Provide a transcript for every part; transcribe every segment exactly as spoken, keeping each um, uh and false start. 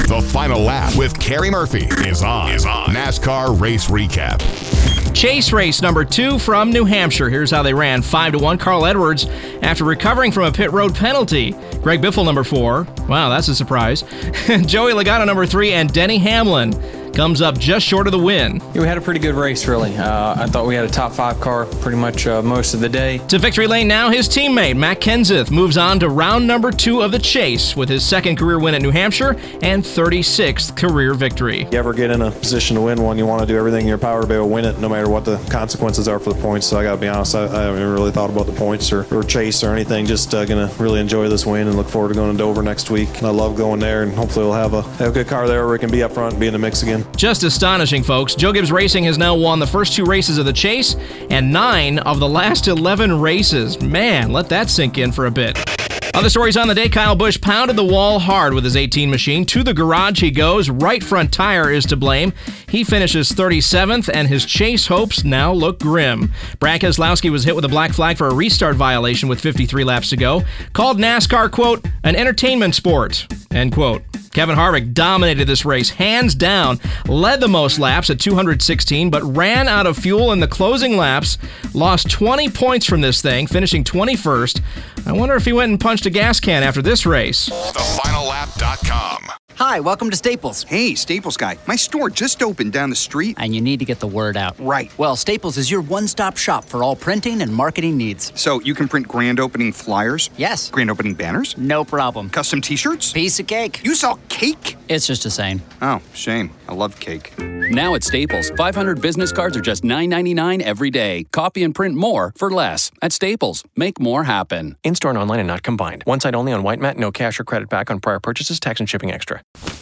The Final Lap with Carrie Murphy is on. Is on. NASCAR Race Recap. Chase race number two from New Hampshire. Here's how they ran. five to one, Carl Edwards after recovering from a pit road penalty. Greg Biffle, number four. Wow, that's a surprise. Joey Logano, number three, and Denny Hamlin comes up just short of the win. Yeah, we had a pretty good race, really. Uh, I thought we had a top five car pretty much uh, most of the day. To victory lane now, his teammate, Matt Kenseth, moves on to round number two of the chase with his second career win at New Hampshire and thirty-sixth career victory. If you ever get in a position to win one, you want to do everything in your power to be able to win it, no matter what the consequences are for the points. So I got to be honest, I, I haven't really thought about the points or, or chase or anything. Just uh, going to really enjoy this win and look forward to going to Dover next week. And I love going there, and hopefully we'll have a, have a good car there where we can be up front and be in the mix again. Just astonishing, folks. Joe Gibbs Racing has now won the first two races of the chase and nine of the last eleven races. Man, let that sink in for a bit. Other stories on the day, Kyle Busch pounded the wall hard with his eighteen machine. To the garage he goes. Right front tire is to blame. He finishes thirty-seventh, and his chase hopes now look grim. Brad Keselowski was hit with a black flag for a restart violation with fifty-three laps to go. Called NASCAR, quote, an entertainment sport, end quote. Kevin Harvick dominated this race, hands down, led the most laps at two hundred sixteen, but ran out of fuel in the closing laps, lost twenty points from this thing, finishing twenty-first. I wonder if he went and punched a gas can after this race. the final lap dot com. Hi, welcome to Staples. Hey, Staples guy. My store just opened down the street. And you need to get the word out. Right. Well, Staples is your one-stop shop for all printing and marketing needs. So you can print grand opening flyers? Yes. Grand opening banners? No problem. Custom t-shirts? Piece of cake. You sell cake? It's just a saying. Oh, shame. I love cake. Now at Staples, five hundred business cards are just nine ninety-nine every day. Copy and print more for less. At Staples, make more happen. In-store and online and not combined. One site only on White Mat, no cash or credit back on prior purchases, tax and shipping extra.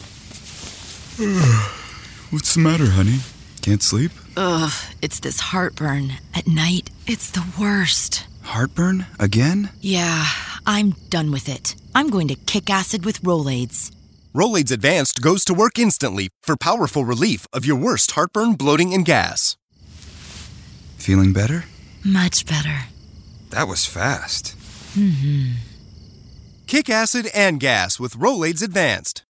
What's the matter, honey? Can't sleep? Ugh, it's this heartburn. At night, it's the worst. Heartburn? Again? Yeah, I'm done with it. I'm going to kick acid with Rolaids. Rolaids Advanced goes to work instantly for powerful relief of your worst heartburn, bloating, and gas. Feeling better? Much better. That was fast. Mm-hmm. Kick acid and gas with Rolaids Advanced.